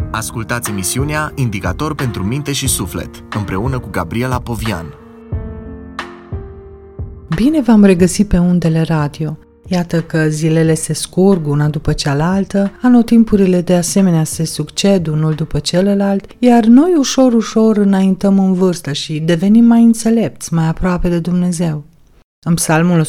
Ascultați emisiunea Indicator pentru minte și suflet, împreună cu Gabriela Povian. Bine v-am regăsit pe undele radio. Iată că zilele se scurg una după cealaltă, anotimpurile de asemenea se succed unul după celălalt, iar noi ușor înaintăm în vârstă și devenim mai înțelepți, mai aproape de Dumnezeu. În Psalmul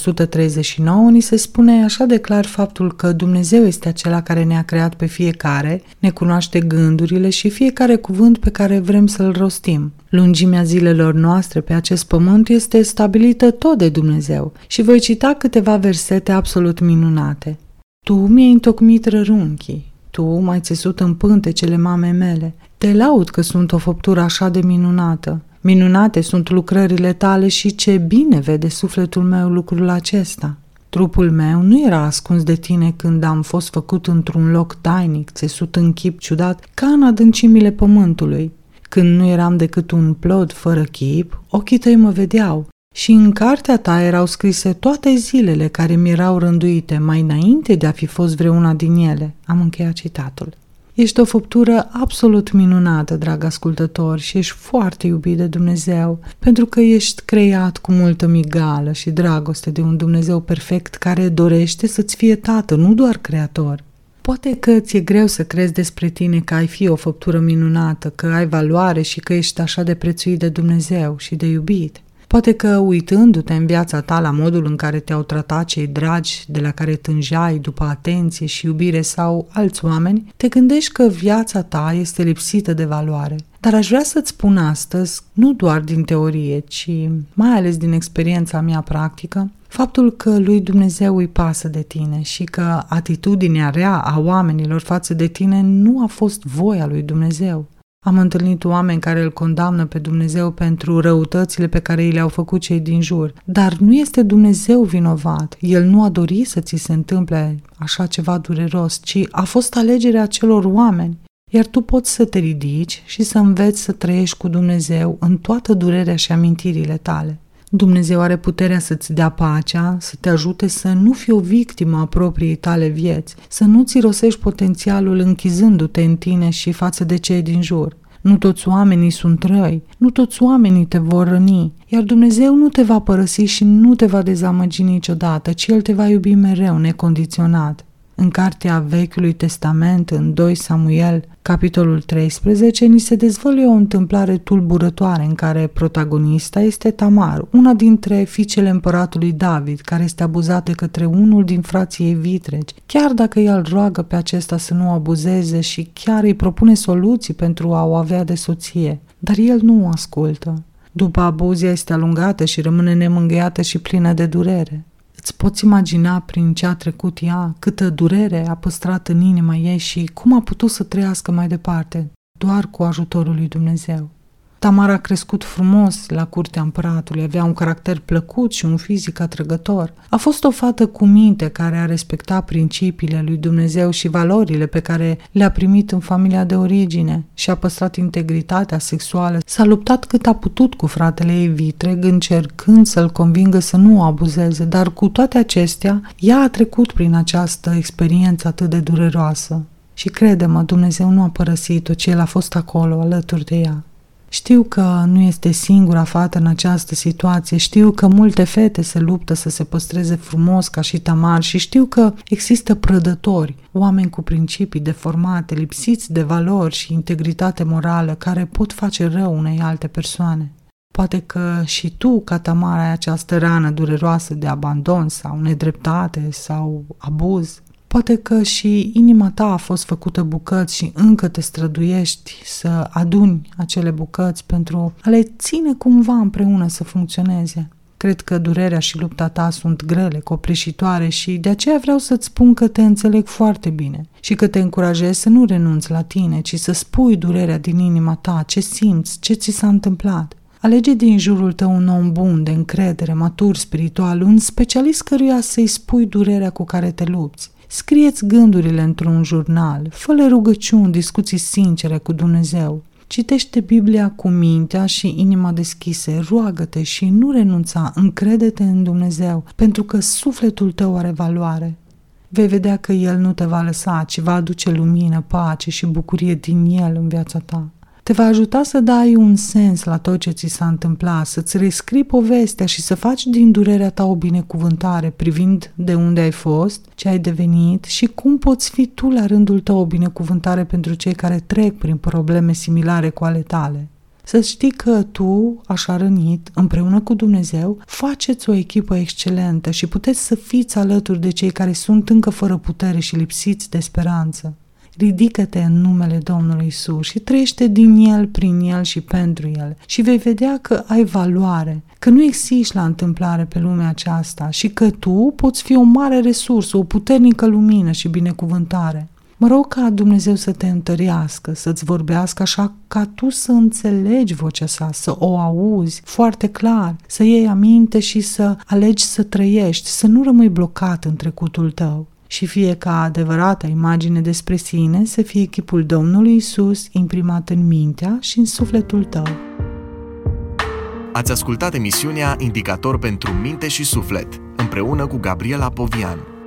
139 ni se spune așa de clar faptul că Dumnezeu este acela care ne-a creat pe fiecare, ne cunoaște gândurile și fiecare cuvânt pe care vrem să-l rostim. Lungimea zilelor noastre pe acest pământ este stabilită tot de Dumnezeu și voi cita câteva versete absolut minunate. Tu mi-ai întocmit rărunchii, tu m-ai țesut în pântecele mamei mele. Te laud că sunt o făptură așa de minunată. Minunate sunt lucrările tale și ce bine vede sufletul meu lucrul acesta. Trupul meu nu era ascuns de tine când am fost făcut într-un loc tainic, țesut în chip ciudat, ca în adâncimile pământului. Când nu eram decât un plod fără chip, ochii tăi mă vedeau și în cartea ta erau scrise toate zilele care mi erau rânduite, mai înainte de a fi fost vreuna din ele. Am încheiat citatul. Ești o făptură absolut minunată, drag ascultător, și ești foarte iubit de Dumnezeu, pentru că ești creat cu multă migală și dragoste de un Dumnezeu perfect care dorește să-ți fie tată, nu doar creator. Poate că ți-e greu să crezi despre tine că ai fi o făptură minunată, că ai valoare și că ești așa de prețuit de Dumnezeu și de iubit. Poate că, uitându-te în viața ta la modul în care te-au tratat cei dragi de la care tânjeai după atenție și iubire sau alți oameni, te gândești că viața ta este lipsită de valoare. Dar aș vrea să-ți spun astăzi, nu doar din teorie, ci mai ales din experiența mea practică, faptul că lui Dumnezeu îi pasă de tine și că atitudinea rea a oamenilor față de tine nu a fost voia lui Dumnezeu. Am întâlnit oameni care îl condamnă pe Dumnezeu pentru răutățile pe care i le-au făcut cei din jur. Dar nu este Dumnezeu vinovat. El nu a dorit să ți se întâmple așa ceva dureros, ci a fost alegerea acelor oameni. Iar tu poți să te ridici și să înveți să trăiești cu Dumnezeu în toată durerea și amintirile tale. Dumnezeu are puterea să-ți dea pacea, să te ajute să nu fii o victimă a propriei tale vieți, să nu-ți irosești potențialul închizându-te în tine și față de cei din jur. Nu toți oamenii sunt răi, nu toți oamenii te vor răni, iar Dumnezeu nu te va părăsi și nu te va dezamăgi niciodată, ci El te va iubi mereu, necondiționat. În cartea Vechiului Testament, în 2 Samuel, capitolul 13, ni se dezvăluie o întâmplare tulburătoare în care protagonista este Tamar, una dintre fiicele împăratului David, care este abuzată către unul din frații ei vitregi, chiar dacă ea îl roagă pe acesta să nu abuzeze și chiar îi propune soluții pentru a o avea de soție. Dar el nu o ascultă. După abuz, ea este alungată și rămâne nemângâiată și plină de durere. Îți poți imagina prin ce a trecut ea, câtă durere a păstrat în inima ei și cum a putut să trăiască mai departe, doar cu ajutorul lui Dumnezeu. Tamar a crescut frumos la curtea împăratului, avea un caracter plăcut și un fizic atrăgător. A fost o fată cu minte care a respectat principiile lui Dumnezeu și valorile pe care le-a primit în familia de origine și a păstrat integritatea sexuală. S-a luptat cât a putut cu fratele ei vitreg, încercând să-l convingă să nu o abuzeze, dar cu toate acestea, ea a trecut prin această experiență atât de dureroasă. Și crede-mă, Dumnezeu nu a părăsit-o, ci El a fost acolo, alături de ea. Știu că nu este singura fată în această situație, știu că multe fete se luptă să se păstreze frumos ca și Tamar și știu că există prădători, oameni cu principii deformate, lipsiți de valori și integritate morală, care pot face rău unei alte persoane. Poate că și tu, ca Tamar, ai această rană dureroasă de abandon sau nedreptate sau abuz. Poate că și inima ta a fost făcută bucăți și încă te străduiești să aduni acele bucăți pentru a le ține cumva împreună să funcționeze. Cred că durerea și lupta ta sunt grele, copleșitoare și de aceea vreau să-ți spun că te înțeleg foarte bine și că te încurajez să nu renunți la tine, ci să spui durerea din inima ta, ce simți, ce ți s-a întâmplat. Alege din jurul tău un om bun, de încredere, matur spiritual, un specialist căruia să-i spui durerea cu care te lupți. Scrie-ți gândurile într-un jurnal, fă-le rugăciuni, discuții sincere cu Dumnezeu. Citește Biblia cu mintea și inima deschise, roagă-te și nu renunța, încrede-te în Dumnezeu, pentru că sufletul tău are valoare. vei vedea că El nu te va lăsa, ci va aduce lumină, pace și bucurie din El în viața ta. Te va ajuta să dai un sens la tot ce ți s-a întâmplat, să-ți rescrii povestea și să faci din durerea ta o binecuvântare, privind de unde ai fost, ce ai devenit și cum poți fi tu la rândul tău o binecuvântare pentru cei care trec prin probleme similare cu ale tale. Să știi că tu, așa rănit, împreună cu Dumnezeu, faceți o echipă excelentă și puteți să fiți alături de cei care sunt încă fără putere și lipsiți de speranță. Ridică-te în numele Domnului Iisus și trăiește din El, prin El și pentru El și vei vedea că ai valoare, că nu existi la întâmplare pe lumea aceasta și că tu poți fi o mare resursă, o puternică lumină și binecuvântare. Mă rog ca Dumnezeu să te întărească, să-ți vorbească așa ca tu să înțelegi vocea sa, să o auzi foarte clar, să iei aminte și să alegi să trăiești, să nu rămâi blocat în trecutul tău. Și fie ca adevărata imagine despre sine să fie chipul Domnului Iisus imprimat în mintea și în sufletul tău. Ați ascultat emisiunea Indicator pentru minte și suflet, împreună cu Gabriela Povian.